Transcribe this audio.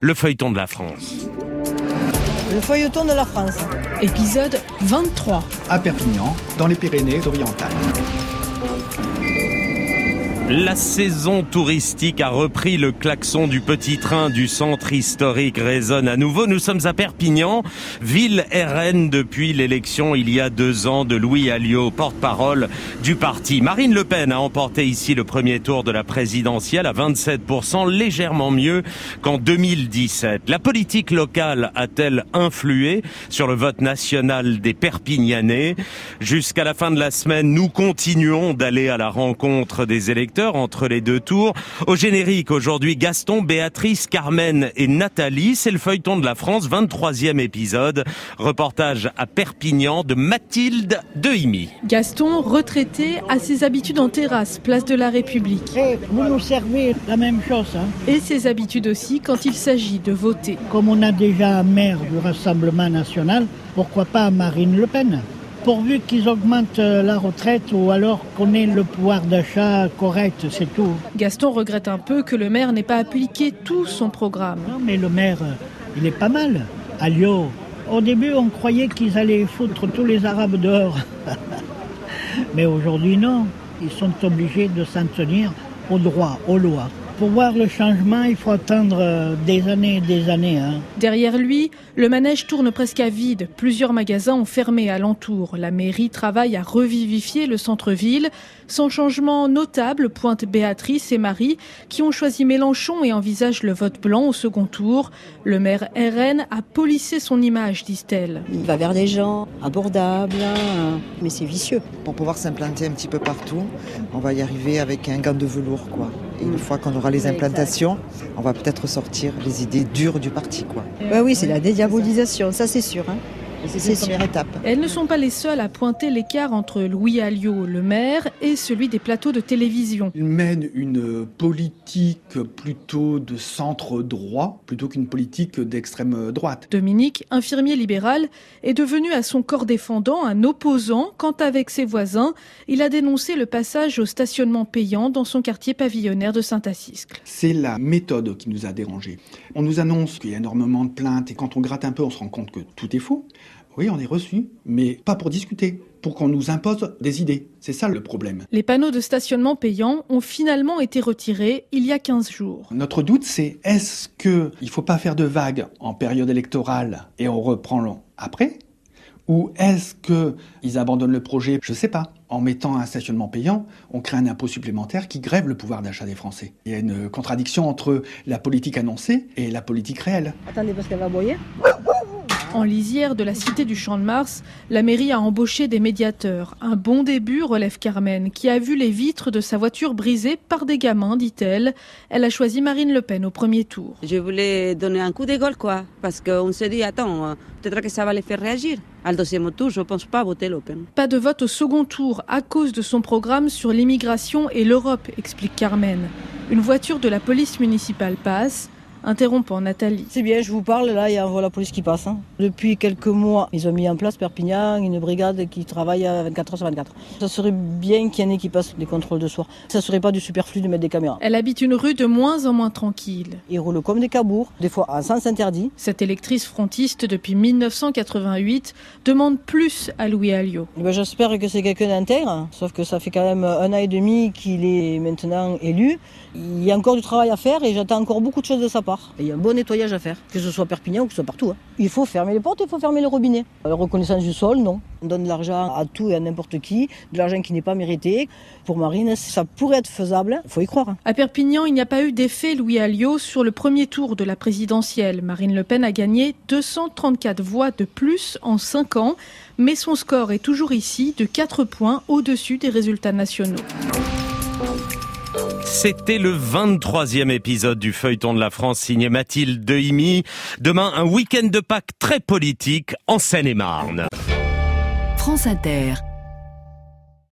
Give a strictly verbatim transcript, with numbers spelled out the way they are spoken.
Le feuilleton de la France. Le feuilleton de la France. Épisode vingt-trois. À Perpignan, dans les Pyrénées-Orientales. La saison touristique a repris. Le klaxon du petit train du centre historique résonne à nouveau. Nous sommes à Perpignan, ville R N depuis l'élection il y a deux ans de Louis Alliot, porte-parole du parti. Marine Le Pen a emporté ici le premier tour de la présidentielle à vingt-sept pour cent, légèrement mieux qu'en deux mille dix-sept. La politique locale a-t-elle influé sur le vote national des Perpignanais? Jusqu'à la fin de la semaine, nous continuons d'aller à la rencontre des électeurs entre les deux tours. Au générique, aujourd'hui, Gaston, Béatrice, Carmen et Nathalie. C'est le feuilleton de la France, vingt-troisième épisode. Reportage à Perpignan de Mathilde Dehimi. Gaston, retraité, a ses habitudes en terrasse, place de la République. Et vous nous servez la même chose. Hein. Et ses habitudes aussi quand il s'agit de voter. Comme on a déjà un maire du Rassemblement national, pourquoi pas Marine Le Pen ? Pourvu qu'ils augmentent la retraite ou alors qu'on ait le pouvoir d'achat correct, c'est tout. Gaston regrette un peu que le maire n'ait pas appliqué tout son programme. Non, mais le maire, il est pas mal. Alliot, au début, on croyait qu'ils allaient foutre tous les Arabes dehors. Mais aujourd'hui, non. Ils sont obligés de s'en tenir au droit, aux lois. Pour voir le changement, il faut attendre des années et des années. Hein. Derrière lui, le manège tourne presque à vide. Plusieurs magasins ont fermé alentour. La mairie travaille à revivifier le centre-ville. Sans changement notable, pointent Béatrice et Marie, qui ont choisi Mélenchon et envisagent le vote blanc au second tour. Le maire R N a polissé son image, disent-elles. Il va vers des gens abordables, mais c'est vicieux. Pour pouvoir s'implanter un petit peu partout, on va y arriver avec un gant de velours, quoi. Et une fois qu'on aura les implantations, on va peut-être sortir les idées dures du parti, quoi. Bah oui, c'est la dédiabolisation, ça c'est sûr. Hein. C'est, c'est une première étape. Elles ne sont pas les seules à pointer l'écart entre Louis Alliot, le maire, et celui des plateaux de télévision. Il mène une politique plutôt de centre droit, plutôt qu'une politique d'extrême droite. Dominique, infirmier libéral, est devenu à son corps défendant un opposant quand, avec ses voisins, il a dénoncé le passage au stationnement payant dans son quartier pavillonnaire de Saint-Assiscle. C'est la méthode qui nous a dérangés. On nous annonce qu'il y a énormément de plaintes et quand on gratte un peu, on se rend compte que tout est faux. Oui, on est reçu, mais pas pour discuter, pour qu'on nous impose des idées. C'est ça le problème. Les panneaux de stationnement payants ont finalement été retirés il y a quinze jours. Notre doute, c'est est-ce qu'il ne faut pas faire de vagues en période électorale et on reprend après ? Ou est-ce qu'ils abandonnent le projet ? Je ne sais pas. En mettant un stationnement payant, on crée un impôt supplémentaire qui grève le pouvoir d'achat des Français. Il y a une contradiction entre la politique annoncée et la politique réelle. Attendez, parce qu'elle va aboyer. En lisière de la cité du Champ-de-Mars, la mairie a embauché des médiateurs. Un bon début, relève Carmen, qui a vu les vitres de sa voiture brisées par des gamins, dit-elle. Elle a choisi Marine Le Pen au premier tour. Je voulais donner un coup de gueule, quoi, parce qu'on s'est dit, attends, peut-être que ça va les faire réagir. Al deuxième tour, je ne pense pas voter Le Pen. Pas de vote au second tour à cause de son programme sur l'immigration et l'Europe, explique Carmen. Une voiture de la police municipale passe. Interrompant Nathalie. C'est bien, je vous parle, là, il y a la police qui passe. Hein. Depuis quelques mois, ils ont mis en place Perpignan, une brigade qui travaille à vingt-quatre heures sur vingt-quatre. Ça serait bien qu'il y en ait qui passent des contrôles de soir. Ça ne serait pas du superflu de mettre des caméras. Elle habite une rue de moins en moins tranquille. Ils roulent comme des cabours, des fois en sens interdit. Cette électrice frontiste depuis dix-neuf cent quatre-vingt-huit demande plus à Louis Alliot. Ben, j'espère que c'est quelqu'un d'intègre, sauf que ça fait quand même un an et demi qu'il est maintenant élu. Il y a encore du travail à faire et j'attends encore beaucoup de choses de sa part. Et il y a un bon nettoyage à faire, que ce soit Perpignan ou que ce soit partout. Hein. Il faut fermer les portes, il faut fermer les robinets. La reconnaissance du sol, non. On donne de l'argent à tout et à n'importe qui, de l'argent qui n'est pas mérité. Pour Marine, ça pourrait être faisable, il faut y croire. Hein. À Perpignan, il n'y a pas eu d'effet Louis Alliot sur le premier tour de la présidentielle. Marine Le Pen a gagné deux cent trente-quatre voix de plus en cinq ans, mais son score est toujours ici de quatre points au-dessus des résultats nationaux. C'était le vingt-troisième épisode du feuilleton de la France signé Mathilde Dehimi. Demain, un week-end de Pâques très politique en Seine-et-Marne. France Inter.